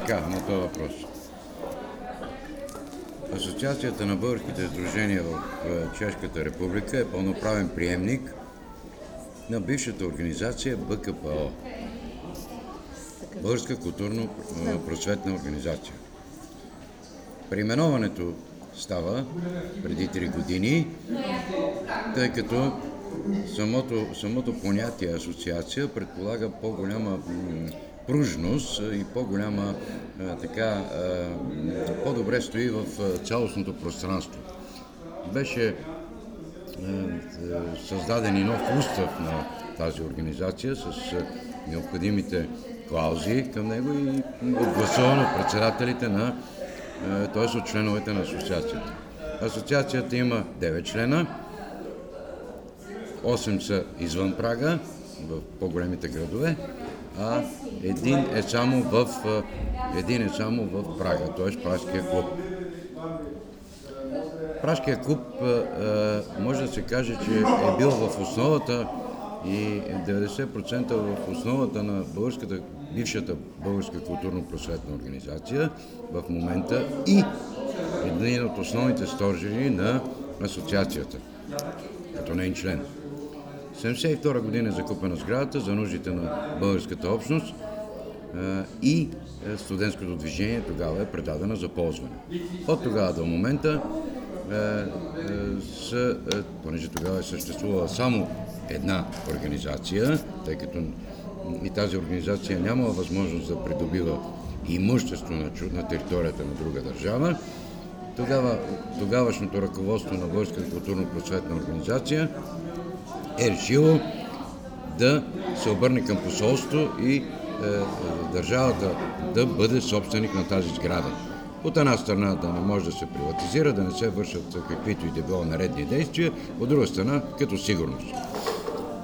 Така, на този въпрос. Асоциацията на българските сдружения в Чешката република е пълноправен приемник на бившата организация БКПО. Българска културно-просветна организация. Преименуването става преди 3 години, тъй като самото понятие асоциация предполага по-голяма пружност и по-голяма по-добре стои в цялостното пространство. Беше създаден и нов устав на тази организация с необходимите клаузи към него и гласуван от председателите т.е. от членовете на асоциацията. Асоциацията има 9 члена, 8 са извън Прага, в по-големите градове, а един е само в Прага, т.е. Пражския клуб. Пражския клуб може да се каже, че е бил в основата и 90% в основата на бившата българска културно-просветна организация в момента и един от основните стожери на асоциацията, като нейн член. 1972 година е закупена сградата за нуждите на българската общност и студентското движение тогава е предадена за ползване. От тогава до момента, понеже тогава е съществувала само една организация, тъй като и тази организация нямала възможност да придобива имущество на територията на друга държава, тогавашното ръководство на Българската културно-просветна организация е решило да се обърне към посолство и държавата да бъде собственик на тази сграда. От една страна да не може да се приватизира, да не се вършат каквито и да било наредни действия, от друга страна като сигурност.